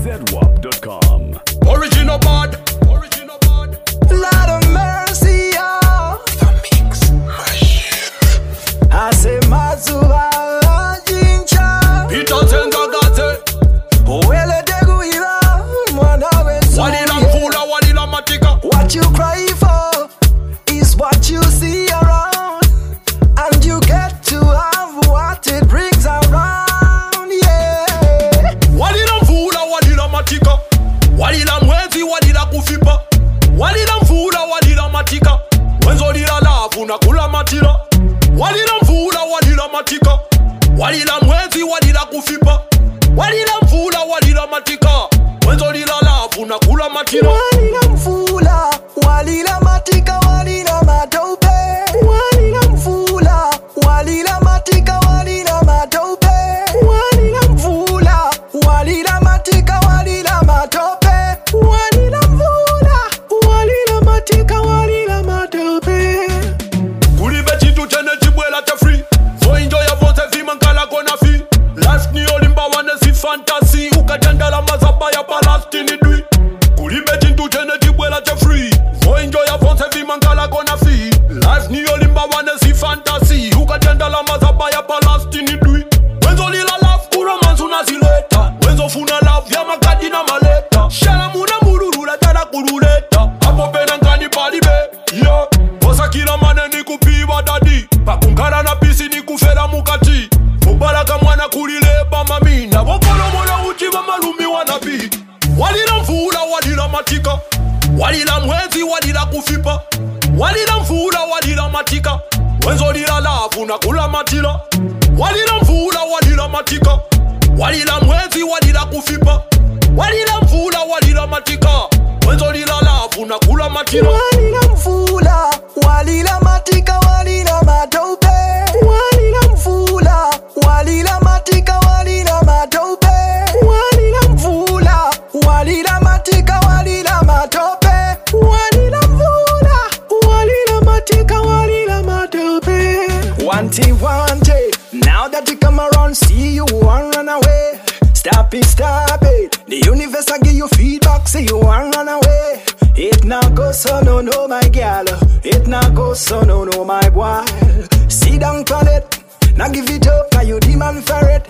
ZWAP.com. Original bad. Lord of mercy, oh. The Mix Machine. I say Mazura Jincha. Peter Zengagate. Wele deguira mwana wetu. Walila mfula, walila matika. What you cry for is what you see around, and you get to have what it brings around, yeah. Walila mfula, walila matika. Walila mwezi, walila kufipa. Walila mfula, walila matika. Wenzo lila lafu na kula matira. Walila mfula, walila matika. Walila mwezi, walila kufipa. Walila mfula, walila matika. Wenzo lila lafu na kula matira. Walila mfula, walila matika, walila matope. Walila mfula, walila matika, walila matope. Walila mfula, walila matika, walila matope. Walila mfula, walila matika, walila matope. Kulibe chitu chene chibwela cha free. So enjoy your vote vima nkala kona fi. Last ni olimba wane si fantasy. Ukatenda la mazaba ya Palestine dwi. Kulibe chitu chene chibwela cha free. So enjoy your vote vima nkala kona fi. Last ni olimba wane si fantasy. Ukatenda la mazaba ya Palestine dwi. Wenzo lila love kuromansu unazileta. Wenzo funa love ya makadi na maleta. Shala muna mururula tada kuruleta. Hapo pena nkani palibe. Yeah. Kosa kila maneni kupiwa dadi. Pakunkara na pisi ni kufera mukati. Mubaraka mwana kulileba mamina. Wokolo mwana uchi wa malumi wanabi. Walila mfula, walila matika. Walila mwezi, walila kufipa. Walila mfula, walila matika. Wenzo lila lafu na kula matila. Walila mfula, walila matika. Walila mwezi, walila kufipa. Walila mfula, walila matika. Wenzo lila lafu na kula matila. Walila mfula, walila matika, walila matope. Walila mfula, walila matika, walila matope. Walila mfula, walila matika, walila matope. Walila mfula, walila matika, walila matope. Wanted, now that you come around, see you won't run away. Stop it, the universe I give you feedback, say you won't run away. It now goes so no, my girl. It now goes so no, my boy. Sit down on it, now give it up, now you demand for it.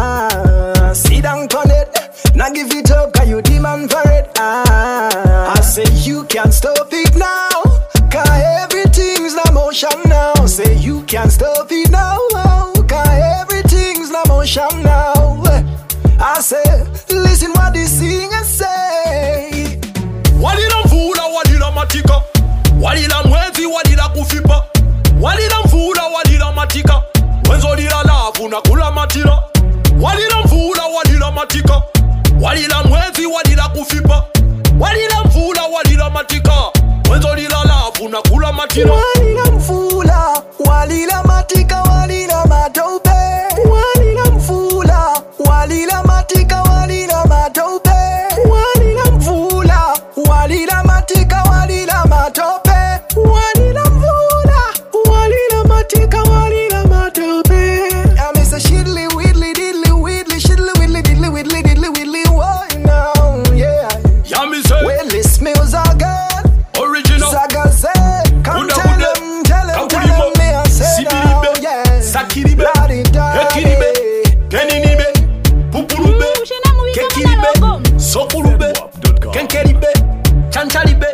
Sit down on it, now give it up, now you demand for it. I say you can't stop it now, 'cause everything's in motion now. Say you can't stop it now, 'cause everything's in motion now. I say, listen what the singer say. Walila mfula, walila matika. Walila mwezi, walila kufipa. Walila mfula, walila matika. Wenzo lila lafu na kula matira. Walila mfula, walila matika. Walila mwezi, walila kufipa. Walila mfula, walila matika. Wenzo lila lafu na kula matira. Walila mfula, walila matika, walila matope. Walila mfula, walila matika, walila matope. Walila mfula, walila matika, walila matope. Walila mfula, walila matika, walila matope. I miss a shiddly widdly diddly widdly shiddly widdly diddly widdly diddly widdly. Why now? Yeah. Ya mi say. Well, this meals are good. Original. Saga said, come tell them, me I said, oh, yeah. Sakiribe. Ekiribe. Keninibe. Pupurube. Kekiribe. Sokurube. Kenkeribe. Chanchalibe.